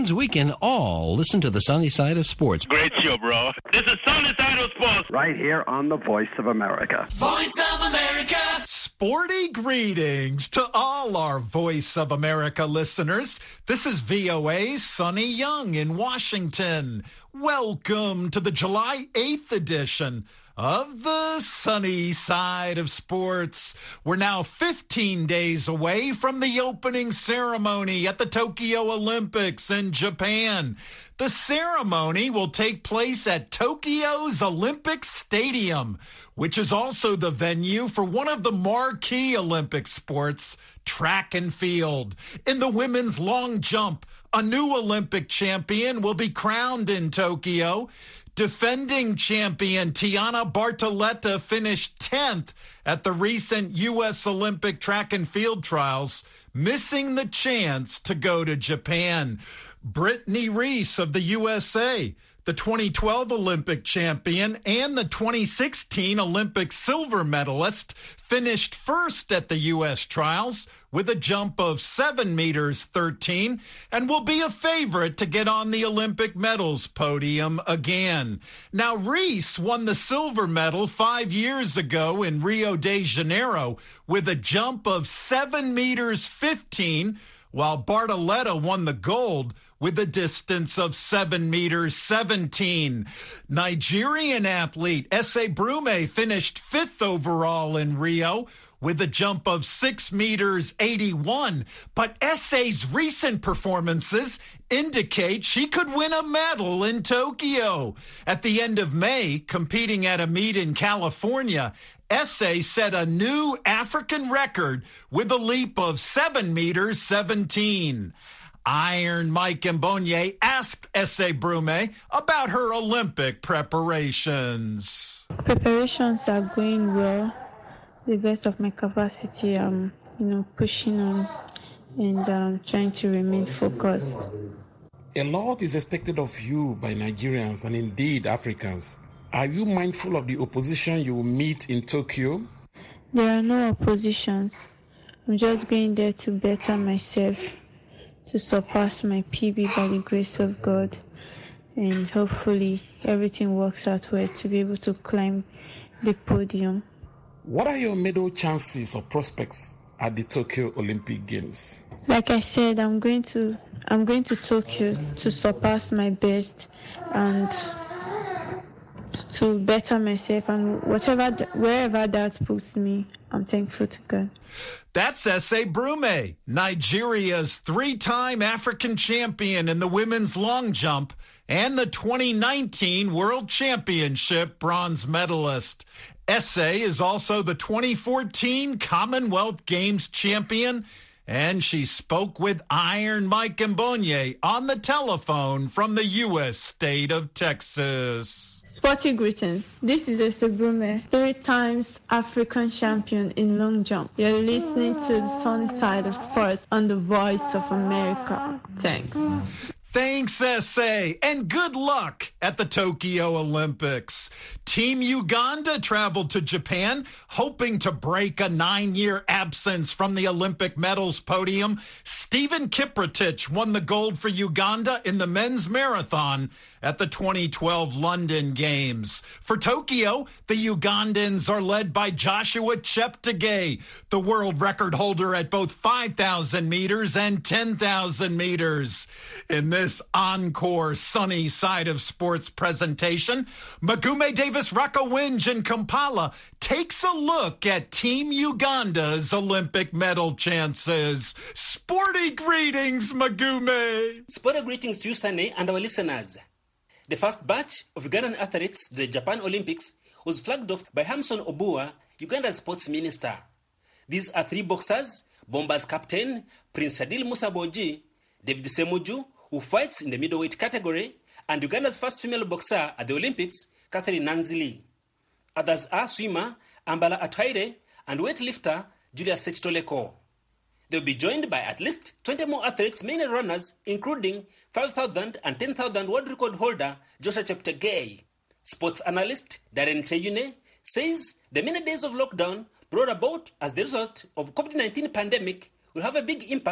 means we can all listen to the sunny side of sports. Great show, bro. This is Sunny Side of Sports. Right here on the Voice of America. Voice of America. Sporty greetings to all our Voice of America listeners. This is VOA's Sonny Young in Washington. Welcome to the July 8th edition of the sunny side of sports. We're now 15 days away from the opening ceremony at the Tokyo Olympics in Japan. The ceremony will take place at Tokyo's Olympic Stadium, which is also the venue for one of the marquee Olympic sports, track and field. In the women's long jump, a new Olympic champion will be crowned in Tokyo. Defending champion Tiana Bartoletta finished 10th at the recent U.S. Olympic track and field trials, missing the chance to go to Japan. Brittany Reese of the USA, the 2012 Olympic champion and the 2016 Olympic silver medalist, finished first at the U.S. trials with a jump of 7 meters 13 and will be a favorite to get on the Olympic medals podium again. Now, Reese won the silver medal 5 years ago in Rio de Janeiro with a jump of 7 meters 15, while Bartoletta won the gold with a distance of 7 meters 17. Nigerian athlete Ese Brume finished 5th overall in Rio with a jump of 6 meters 81. But Ese's recent performances indicate she could win a medal in Tokyo. At the end of May, competing at a meet in California, Ese set a new African record with a leap of 7 meters 17. Iron Mike Mbonye asked Ese Brume about her Olympic preparations. Preparations are going well. The best of my capacity, I'm pushing on and trying to remain focused. A lot is expected of you by Nigerians and indeed Africans. Are you mindful of the opposition you will meet in Tokyo? There are no oppositions. I'm just going there to better myself, to surpass my PB by the grace of God, and hopefully everything works out well to be able to climb the podium. What are your medal chances or prospects at the Tokyo Olympic Games? Like I said, I'm going to Tokyo to surpass my best and to better myself, and wherever that puts me, I'm thankful to God. That's Ese Brume, Nigeria's 3-time African champion in the women's long jump and the 2019 World Championship bronze medalist. Ese is also the 2014 Commonwealth Games champion, and she spoke with Iron Mike Mbonye on the telephone from the U.S. state of Texas. Sporty greetings. This is Ese Brume, 3 times African champion in long jump. You're listening to the sunny side of sports on the Voice of America. Thanks. Thanks, Ese, and good luck at the Tokyo Olympics. Team Uganda traveled to Japan, hoping to break a 9-year absence from the Olympic medals podium. Stephen Kiprotich won the gold for Uganda in the men's marathon at the 2012 London Games. For Tokyo, the Ugandans are led by Joshua Cheptegei, the world record holder at both 5,000 meters and 10,000 meters. In this encore sunny side of sports presentation, Magume Davis Rakowinj in Kampala takes a look at Team Uganda's Olympic medal chances. Sporty greetings, Magume. Sporty greetings to you, Sunny, and our listeners. The first batch of Ugandan athletes to the Japan Olympics was flagged off by Hamson Obua, Uganda's sports minister. These are 3 boxers: Bombers captain Prince Shadil Musaboji, David Semuju, who fights in the middleweight category, and Uganda's first female boxer at the Olympics, Catherine Nanzili. Others are swimmer Ambala Atwaire and weightlifter Julius Sechitoleko. They'll be joined by at least 20 more athletes, mainly runners, including 5,000 and 10,000 world record holder Joshua Cheptegei. Sports analyst Darren Cheyune says the many days of lockdown brought about as the result of COVID-19 pandemic will have a big impact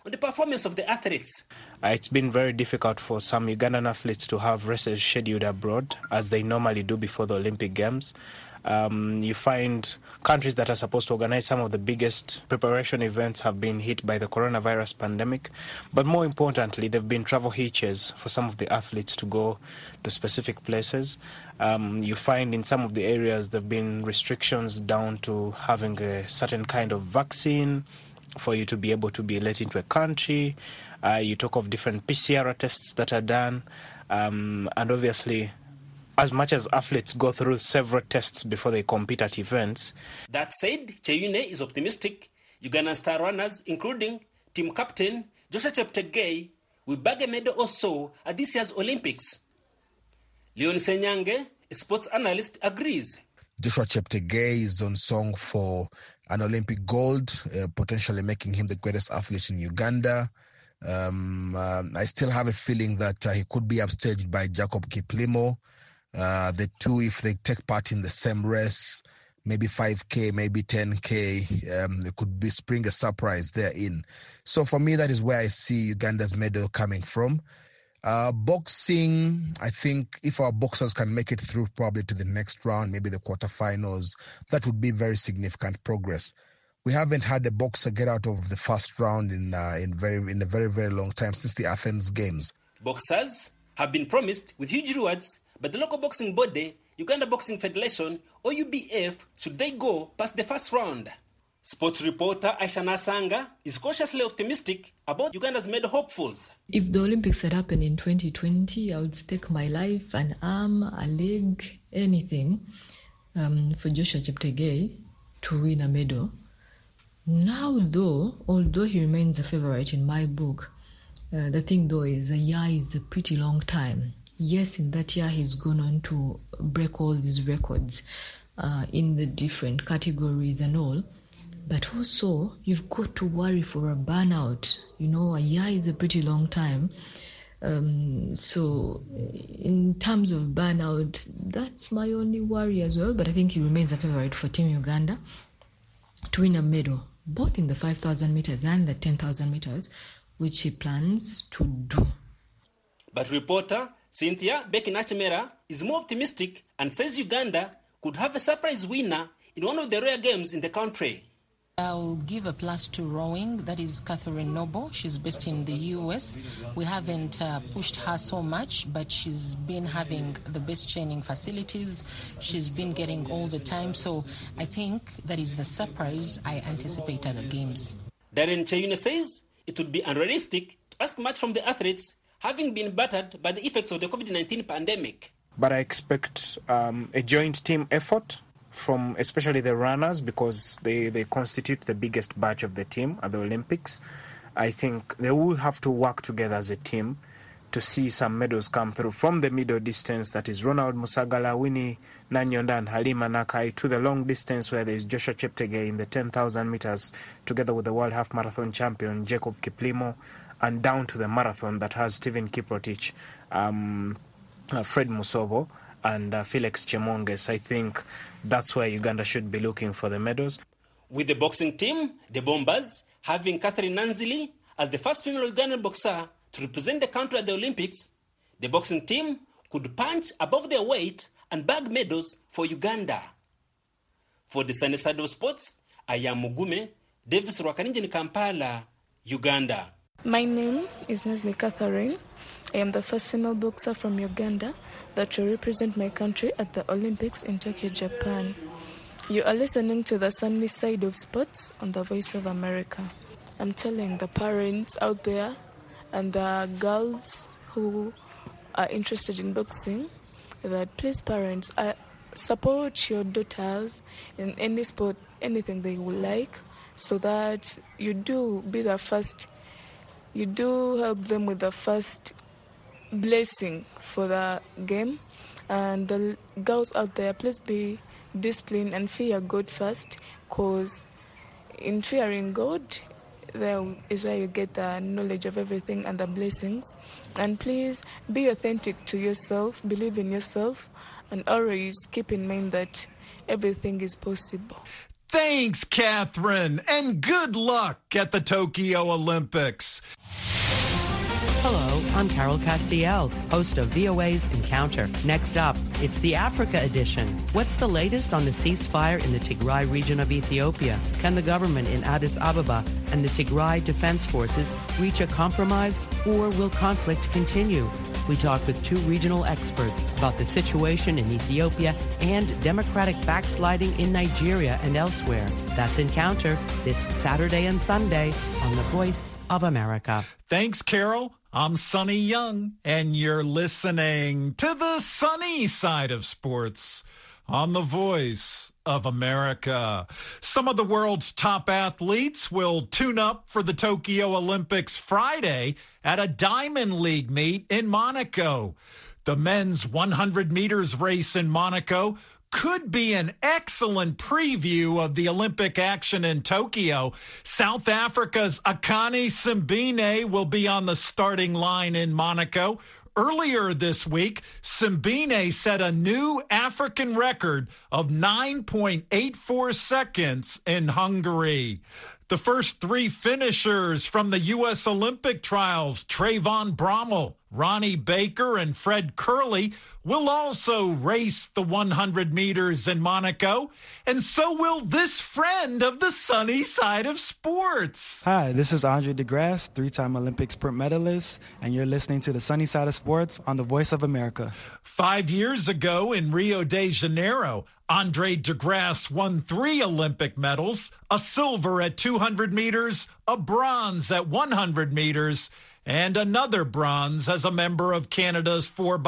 on the performance of the athletes. It's been very difficult for some Ugandan athletes to have races scheduled abroad, as they normally do before the Olympic Games. You find countries that are supposed to organize some of the biggest preparation events have been hit by the coronavirus pandemic. But more importantly, there have been travel hitches for some of the athletes to go to specific places. You find in some of the areas there have been restrictions down to having a certain kind of vaccine for you to be able to be let into a country. You talk of different PCR tests that are done. And obviously, as much as athletes go through several tests before they compete at events. That said, Cheyune is optimistic. Ugandan star runners, including team captain Joshua Cheptegei, will bag a medal or so at this year's Olympics. Leon Senyange, a sports analyst, agrees. Joshua Cheptegei is on song for an Olympic gold, potentially making him the greatest athlete in Uganda. I still have a feeling that he could be upstaged by Jacob Kiplimo. The two, if they take part in the same race, maybe 5K, maybe 10K, it could be spring a surprise therein. So for me, that is where I see Uganda's medal coming from. Boxing, I think if our boxers can make it through probably to the next round, maybe the quarterfinals, that would be very significant progress. We haven't had a boxer get out of the first round in a very, very long time, since the Athens Games. Boxers have been promised with huge rewards, but the local boxing body, Uganda Boxing Federation, or UBF, should they go past the first round? Sports reporter Aisha Nasanga is cautiously optimistic about Uganda's medal hopefuls. If the Olympics had happened in 2020, I would stake my life, an arm, a leg, anything, for Joshua Cheptegei to win a medal. Now, although he remains a favorite in my book, the thing though is a year is a pretty long time. Yes, in that year he's gone on to break all these records in the different categories and all. But also, you've got to worry for a burnout. You know, a year is a pretty long time. So in terms of burnout, that's my only worry as well. But I think he remains a favorite for Team Uganda to win a medal, both in the 5,000 meters and the 10,000 meters, which he plans to do. But reporter Cynthia Bekinachimera is more optimistic and says Uganda could have a surprise winner in one of the rare games in the country. I'll give a plus to rowing. That is Catherine Noble. She's based in the US. We haven't pushed her so much, but she's been having the best training facilities. She's been getting all the time. So I think that is the surprise I anticipate at the games. Darren Cheyune says it would be unrealistic to ask much from the athletes, having been battered by the effects of the COVID-19 pandemic. But I expect a joint team effort from especially the runners, because they constitute the biggest batch of the team at the Olympics. I think they will have to work together as a team to see some medals come through from the middle distance, that is Ronald Musagala, Winnie Nanyonda and Halima Nakai, to the long distance where there is Joshua Cheptegei in the 10,000 meters together with the World Half Marathon champion Jacob Kiplimo, and down to the marathon that has Stephen Kiprotich, Fred Musobo and Felix Chemonges. I think that's where Uganda should be looking for the medals. With the boxing team, the Bombers, having Catherine Nanzili as the first female Ugandan boxer to represent the country at the Olympics, the boxing team could punch above their weight and bag medals for Uganda. For the Sunny Side of Sports, I am Mugume Davis Rwakaninji in Kampala, Uganda. My name is Nesli Catherine. I am the first female boxer from Uganda that will represent my country at the Olympics in Tokyo, Japan. You are listening to the Sunny Side of Sports on the Voice of America. I'm telling the parents out there and the girls who are interested in boxing that please, parents, support your daughters in any sport, anything they would like, so that you do be the first, you do help them with the first blessing for the game. And the girls out there, please be disciplined and fear God first, because in fearing God, there is where you get the knowledge of everything and the blessings. And please be authentic to yourself, believe in yourself, and always keep in mind that everything is possible. Thanks, Catherine, and good luck at the Tokyo Olympics. Hello, I'm Carol Castiel, host of VOA's Encounter. Next up, it's the Africa edition. What's the latest on the ceasefire in the Tigray region of Ethiopia? Can the government in Addis Ababa and the Tigray Defense Forces reach a compromise, or will conflict continue? We talk with two regional experts about the situation in Ethiopia and democratic backsliding in Nigeria and elsewhere. That's Encounter this Saturday and Sunday on the Voice of America. Thanks, Carol. I'm Sonny Young, and you're listening to the sunny side of sports on the Voice of America. Some of the world's top athletes will tune up for the Tokyo Olympics Friday at a Diamond League meet in Monaco. The men's 100 meters race in Monaco could be an excellent preview of the Olympic action in Tokyo. South Africa's Akani Simbine will be on the starting line in Monaco. Earlier this week, Simbine set a new African record of 9.84 seconds in Hungary. The first three finishers from the U.S. Olympic trials, Trayvon Brommel, Ronnie Baker, and Fred Curley, will also race the 100 meters in Monaco, and so will this friend of the sunny side of sports. Hi, this is Andre DeGrasse, three-time Olympic sprint medalist, and you're listening to the sunny side of sports on the Voice of America. 5 years ago in Rio de Janeiro, Andre DeGrasse won 3 Olympic medals, a silver at 200 meters, a bronze at 100 meters, and another bronze as a member of Canada's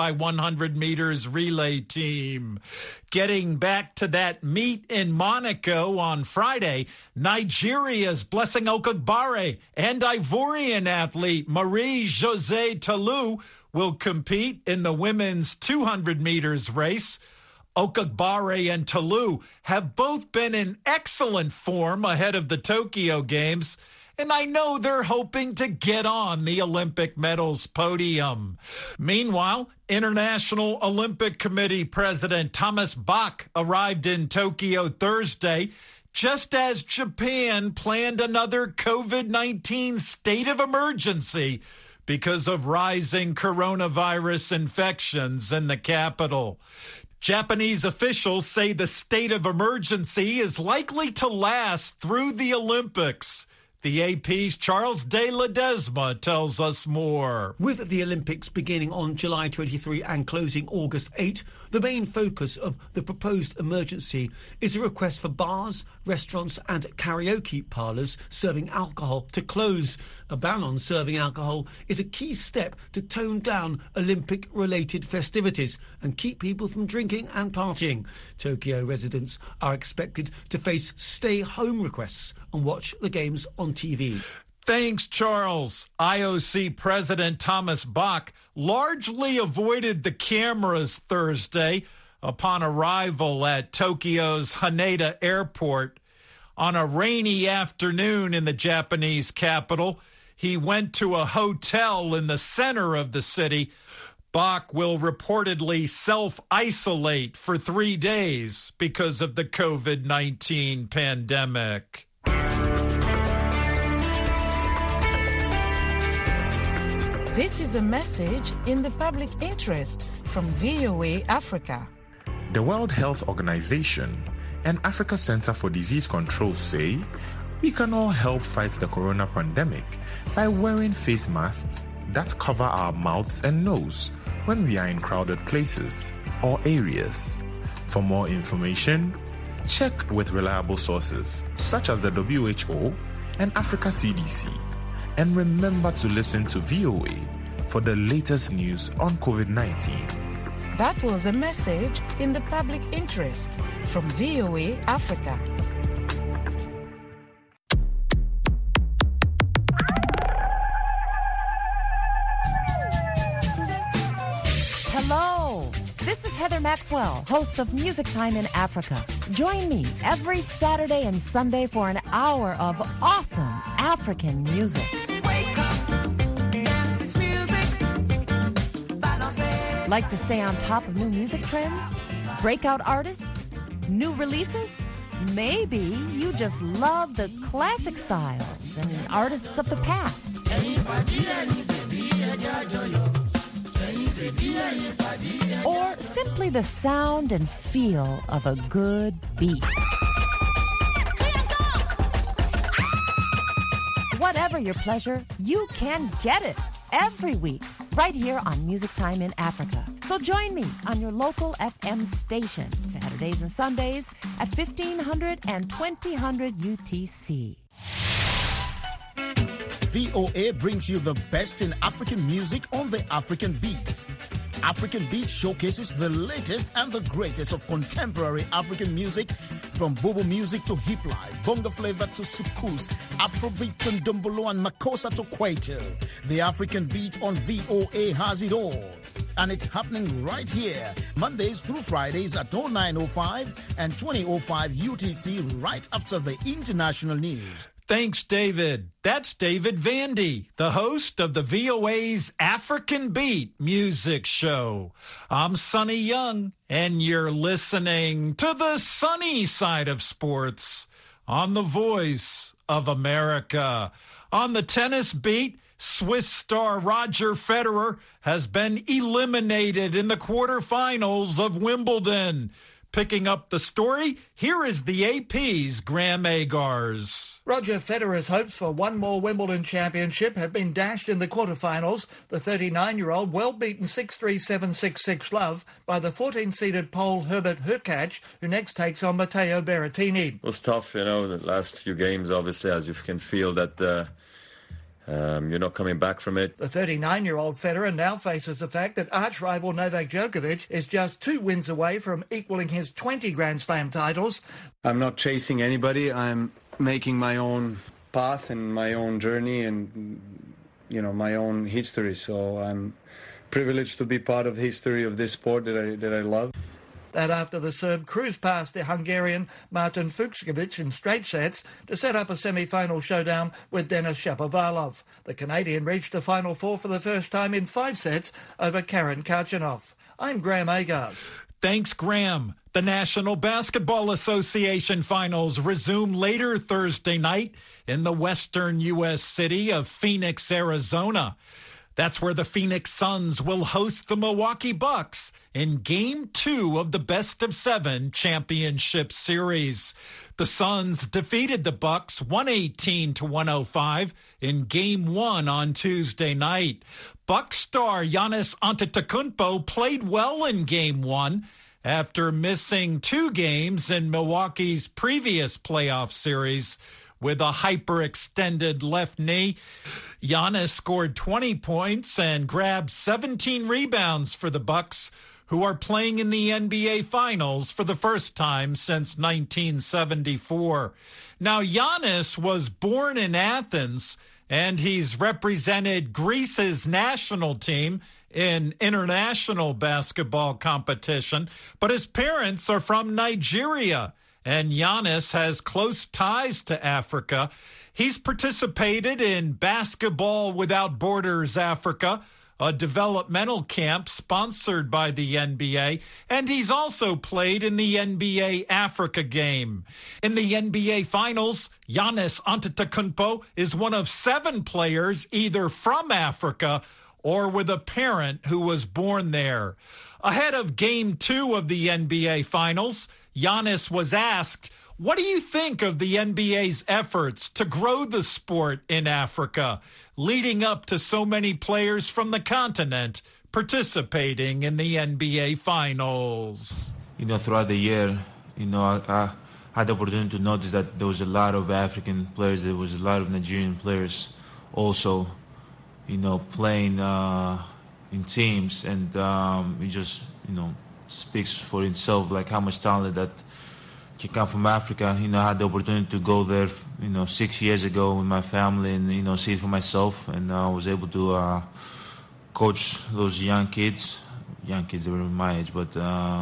4x100 meters relay team. Getting back to that meet in Monaco on Friday, Nigeria's Blessing Okagbare and Ivorian athlete Marie-Josée Talou will compete in the women's 200 meters race. Okagbare and Talou have both been in excellent form ahead of the Tokyo Games, and I know they're hoping to get on the Olympic medals podium. Meanwhile, International Olympic Committee President Thomas Bach arrived in Tokyo Thursday, just as Japan planned another COVID-19 state of emergency because of rising coronavirus infections in the capital. Japanese officials say the state of emergency is likely to last through the Olympics. The AP's Charles De Ledesma tells us more. With the Olympics beginning on July 23 and closing August 8, the main focus of the proposed emergency is a request for bars, restaurants and karaoke parlours serving alcohol to close. A ban on serving alcohol is a key step to tone down Olympic-related festivities and keep people from drinking and partying. Tokyo residents are expected to face stay-home requests and watch the games on TV. Thanks, Charles. IOC President Thomas Bach largely avoided the cameras Thursday upon arrival at Tokyo's Haneda Airport. On a rainy afternoon in the Japanese capital, he went to a hotel in the center of the city. Bach will reportedly self-isolate for 3 days because of the COVID-19 pandemic. This is a message in the public interest from VOA Africa. The World Health Organization and Africa Center for Disease Control say we can all help fight the corona pandemic by wearing face masks that cover our mouths and nose when we are in crowded places or areas. For more information, check with reliable sources such as the WHO and Africa CDC. And remember to listen to VOA for the latest news on COVID-19. That was a message in the public interest from VOA Africa. Hello, this is Heather Maxwell, host of Music Time in Africa. Join me every Saturday and Sunday for an hour of awesome African music. Wake up, dance this music. Like to stay on top of new music trends, breakout artists, new releases? Maybe you just love the classic styles and artists of the past. Or simply the sound and feel of a good beat. Whatever your pleasure, you can get it every week right here on Music Time in Africa. So join me on your local FM station, Saturdays and Sundays at 1500 and 2000 UTC. VOA brings you the best in African music on the African Beat. African Beat showcases the latest and the greatest of contemporary African music, from Bobo music to hip life, bongo flavor to soukous, Afrobeat to ndombolo and makossa to kwaito. The African Beat on VOA has it all. And it's happening right here, Mondays through Fridays at 0905 and 2005 UTC, right after the international news. Thanks, David. That's David Vandy, the host of the VOA's African Beat music show. I'm Sonny Young, and you're listening to the sunny side of sports on the Voice of America. On the tennis beat, Swiss star Roger Federer has been eliminated in the quarterfinals of Wimbledon. Picking up the story, here is the AP's Graham Agars. Roger Federer's hopes for one more Wimbledon championship have been dashed in the quarterfinals. The 39-year-old well beaten 6-3, 7-6, 6-love by the 14-seeded Pole Herbert Hurkacz, who next takes on Matteo Berrettini. It was tough, the last few games, obviously, as you can feel that you're not coming back from it. The 39-year-old Federer now faces the fact that arch-rival Novak Djokovic is just 2 wins away from equaling his 20 Grand Slam titles. I'm not chasing anybody. I'm making my own path and my own journey and, my own history. So I'm privileged to be part of the history of this sport that I love. That after the Serb cruised past the Hungarian Martin Fucsovics in straight sets to set up a semi-final showdown with Denis Shapovalov. The Canadian reached the Final Four for the first time in 5 sets over Karen Khachanov. I'm Graham Agars. Thanks, Graham. The National Basketball Association finals resume later Thursday night in the western U.S. city of Phoenix, Arizona. That's where the Phoenix Suns will host the Milwaukee Bucks in Game 2 of the Best-of-7 Championship Series. The Suns defeated the Bucks 118-105 in Game 1 on Tuesday night. Bucks star Giannis Antetokounmpo played well in Game 1 after missing 2 games in Milwaukee's previous playoff series with a hyperextended left knee. Giannis scored 20 points and grabbed 17 rebounds for the Bucks, who are playing in the NBA Finals for the first time since 1974. Now, Giannis was born in Athens, and he's represented Greece's national team in international basketball competition, but his parents are from Nigeria, and Giannis has close ties to Africa. He's participated in Basketball Without Borders Africa, a developmental camp sponsored by the NBA, and he's also played in the NBA Africa game. In the NBA Finals, Giannis Antetokounmpo is one of 7 players either from Africa or with a parent who was born there. Ahead of Game 2 of the NBA Finals, Giannis was asked, "What do you think of the NBA's efforts to grow the sport in Africa, leading up to so many players from the continent participating in the NBA Finals?" Throughout the year, I had the opportunity to notice that there was a lot of African players, there was a lot of Nigerian players also, playing in teams, and it just, speaks for itself, like how much talent that can come from Africa. I had the opportunity to go there, 6 years ago with my family and, see it for myself. And I was able to coach those young kids. They were my age, but, they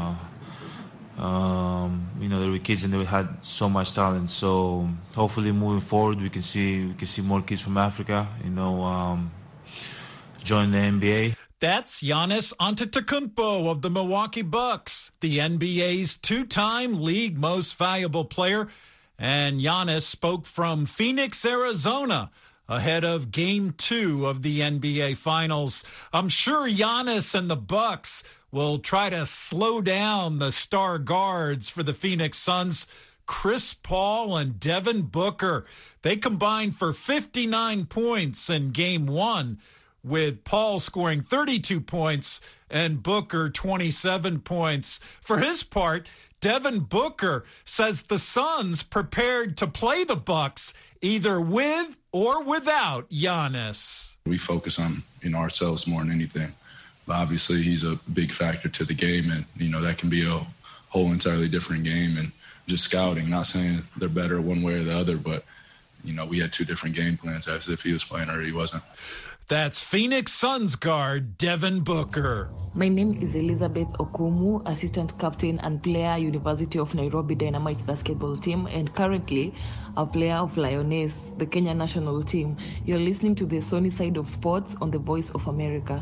were kids and they had so much talent. So hopefully moving forward, we can see more kids from Africa, join the NBA. That's Giannis Antetokounmpo of the Milwaukee Bucks, the NBA's two-time league most valuable player. And Giannis spoke from Phoenix, Arizona, ahead of Game 2 of the NBA Finals. I'm sure Giannis and the Bucks will try to slow down the star guards for the Phoenix Suns, Chris Paul and Devin Booker. They combined for 59 points in Game 1, with Paul scoring 32 points and Booker 27 points. For his part, Devin Booker says the Suns prepared to play the Bucks either with or without Giannis. We focus on ourselves more than anything. But obviously, he's a big factor to the game, and that can be a whole entirely different game. And just scouting, not saying they're better one way or the other, but we had two different game plans as if he was playing or he wasn't. That's Phoenix Suns guard Devin Booker. My name is Elizabeth Okumu, assistant captain and player, University of Nairobi Dynamites basketball team, and currently a player of Lioness, the Kenya national team. You're listening to the Sunny Side of Sports on the Voice of America.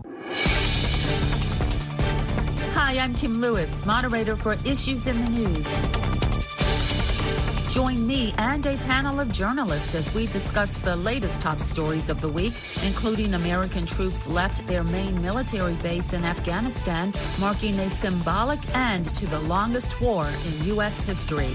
Hi, I'm Kim Lewis, moderator for Issues in the News. Join me and a panel of journalists as we discuss the latest top stories of the week, including American troops left their main military base in Afghanistan, marking a symbolic end to the longest war in U.S. history.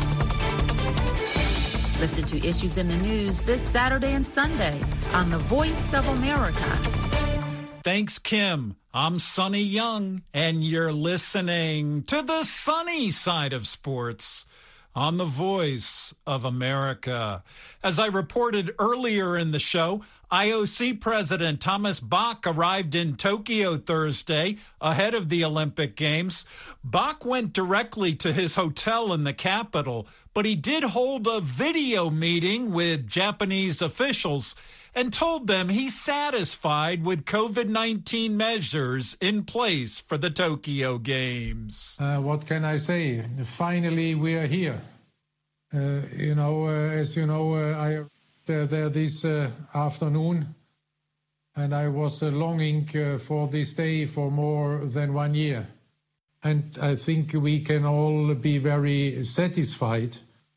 Listen to Issues in the News this Saturday and Sunday on the Voice of America. Thanks, Kim. I'm Sonny Young, and you're listening to the sunny side of sports on the Voice of America. As I reported earlier in the show, IOC President Thomas Bach arrived in Tokyo Thursday ahead of the Olympic Games. Bach went directly to his hotel in the capital, but he did hold a video meeting with Japanese officials and told them he's satisfied with COVID-19 measures in place for the Tokyo Games. What can I say? Finally, we are here. As you know, I arrived there this afternoon, and I was longing for this day for more than 1 year. And I think we can all be very satisfied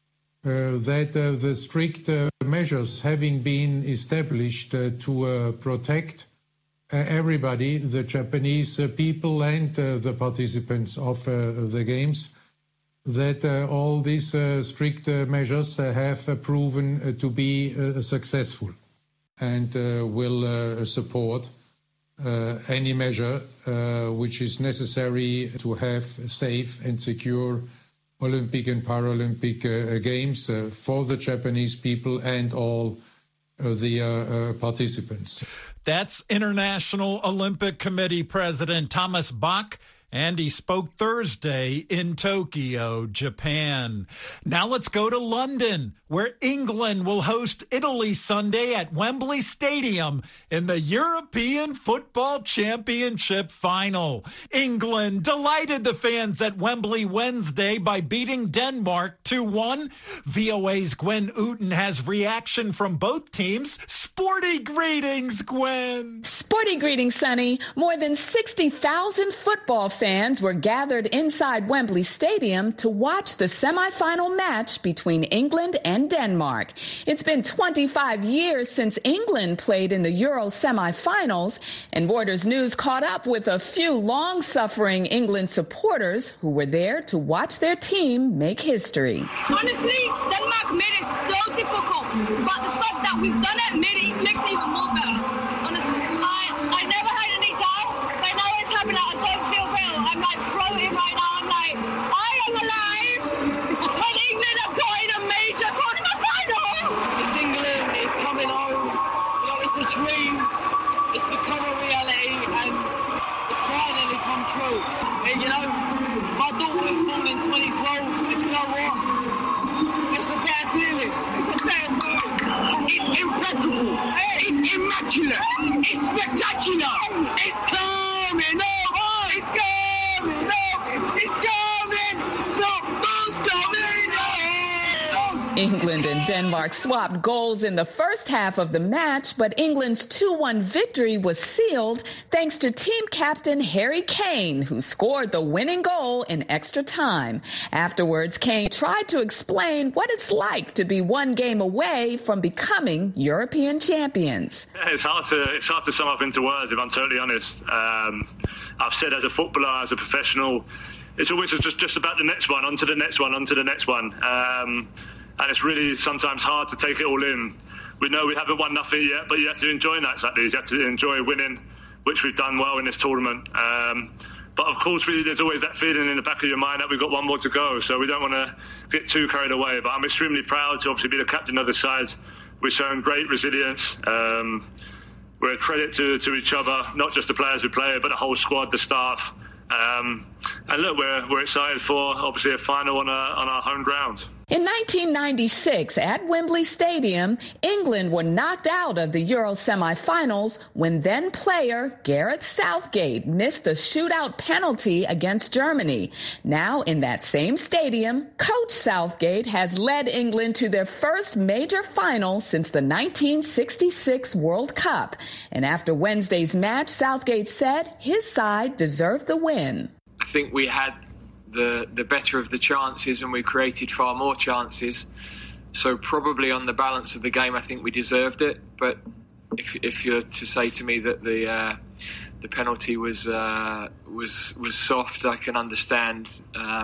that the strict measures having been established to protect everybody, the Japanese people and the participants of the Games, that all these strict measures have proven to be successful and will support any measure which is necessary to have safe and secure Olympic and Paralympic Games for the Japanese people and all the participants. That's International Olympic Committee President Thomas Bach, and he spoke Thursday in Tokyo, Japan. Now let's go to London, where England will host Italy Sunday at Wembley Stadium in the European Football Championship final. England delighted the fans at Wembley Wednesday by beating Denmark 2-1. VOA's Gwen Uten has reaction from both teams. Sporty greetings, Gwen. Sporty greetings, Sonny. More than 60,000 football fans were gathered inside Wembley Stadium to watch the semifinal match between England and Denmark. It's been 25 years since England played in the Euro semifinals, and Reuters News caught up with a few long-suffering England supporters who were there to watch their team make history. Honestly, Denmark made it so difficult, but the fact that we've done it makes it even more better. Honestly, I never had any doubt, but now it's happening. I don't feel real. I'm like floating right now. I'm like, I am alive, and England have got in a major tournament final. It's England. It's coming home. It's a dream. It's become a reality, and it's finally come true. And my daughter was born in 2012, and you know what? It's a bad feeling. It's a bad feeling. It's impeccable. It's immaculate. It's spectacular. It's coming up. It's coming up. It's coming. The ball's coming up. England and Denmark swapped goals in the first half of the match, but England's 2-1 victory was sealed thanks to team captain Harry Kane, who scored the winning goal in extra time. Afterwards, Kane tried to explain what it's like to be one game away from becoming European champions. Yeah, it's hard to sum up into words, if I'm totally honest. I've said as a footballer, as a professional, it's always just about the next one, on to the next one, on to the next one. And it's really sometimes hard to take it all in. We know we haven't won nothing yet, but you have to enjoy that, exactly. You have to enjoy winning, which we've done well in this tournament. But of course, there's always that feeling in the back of your mind that we've got one more to go, so we don't want to get too carried away. But I'm extremely proud to obviously be the captain of the side. We've shown great resilience. We're a credit to each other, not just the players who play, but the whole squad, the staff. And look, we're excited for obviously a final on our home ground. In 1996, at Wembley Stadium, England were knocked out of the Euro semi-finals when then-player Gareth Southgate missed a shootout penalty against Germany. Now, in that same stadium, Coach Southgate has led England to their first major final since the 1966 World Cup. And after Wednesday's match, Southgate said his side deserved the win. I think we had the better of the chances, and we created far more chances. So probably on the balance of the game, I think we deserved it. But if you're to say to me that the penalty was soft, I can understand.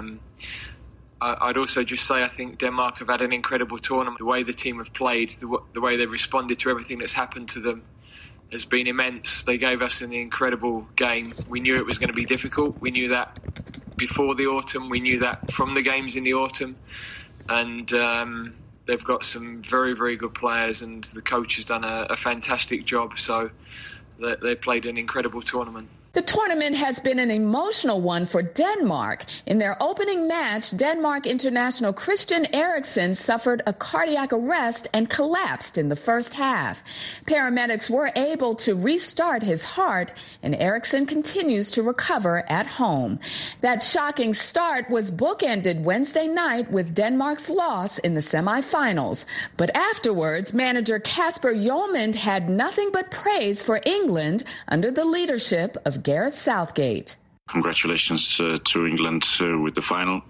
I'd also just say I think Denmark have had an incredible tournament. The way the team have played, the way they've responded to everything that's happened to them has been immense. They gave us an incredible game. We knew it was going to be difficult. We knew that before the autumn. We knew that from the games in the autumn. And they've got some very, very good players, and the coach has done a fantastic job. So they played an incredible tournament. The tournament has been an emotional one for Denmark. In their opening match, Denmark international Christian Eriksen suffered a cardiac arrest and collapsed in the first half. Paramedics were able to restart his heart, and Eriksen continues to recover at home. That shocking start was bookended Wednesday night with Denmark's loss in the semifinals. But afterwards, manager Kasper Hjulmand had nothing but praise for England under the leadership of Gareth Southgate. Congratulations to England with the final.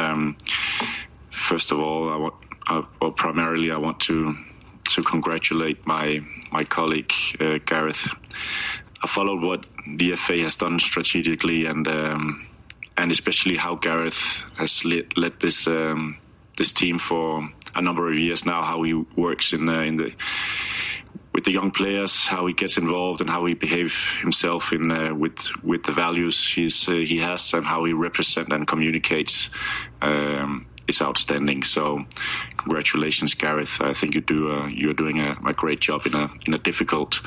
First of all, primarily I want to congratulate my colleague Gareth. I followed what the FA has done strategically, and especially how Gareth has led this team for a number of years now. How he works with the young players, how he gets involved and how he behaves himself with the values he has, and how he represents and communicates is outstanding. So, congratulations, Gareth. I think you're doing a great job in a difficult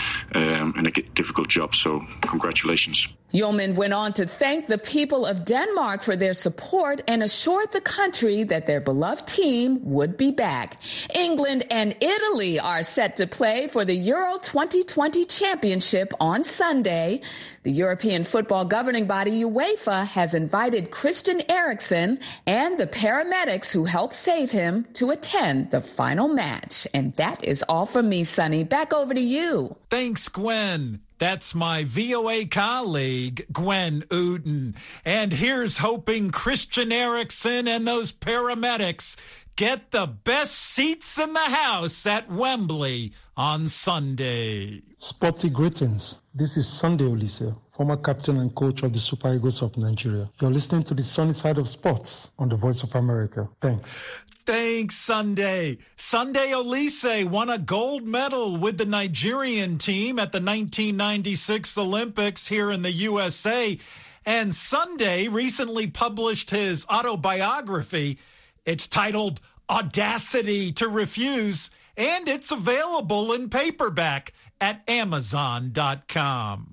job. So, congratulations. Hjulmand went on to thank the people of Denmark for their support and assured the country that their beloved team would be back. England and Italy are set to play for the Euro 2020 Championship on Sunday. The European football governing body UEFA has invited Christian Eriksen and the paramedics who helped save him to attend the final match. And that is all from me, Sonny. Back over to you. Thanks, Gwen. That's my VOA colleague, Gwen Uden. And here's hoping Christian Eriksen and those paramedics get the best seats in the house at Wembley on Sunday. Sporty greetings. This is Sunday Olise, former captain and coach of the Super Eagles of Nigeria. You're listening to the sunny side of sports on the Voice of America. Thanks. Thanks, Sunday. Sunday Olise won a gold medal with the Nigerian team at the 1996 Olympics here in the USA. And Sunday recently published his autobiography. It's titled Audacity to Refuse, and it's available in paperback at Amazon.com.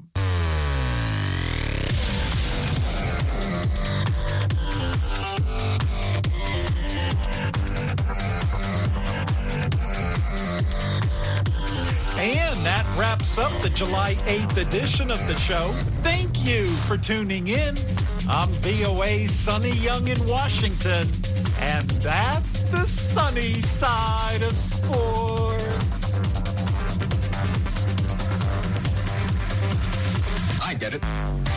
And that wraps up the July 8th edition of the show. Thank you for tuning in. I'm VOA's Sonny Young in Washington, and that's the sunny side of sports. I get it.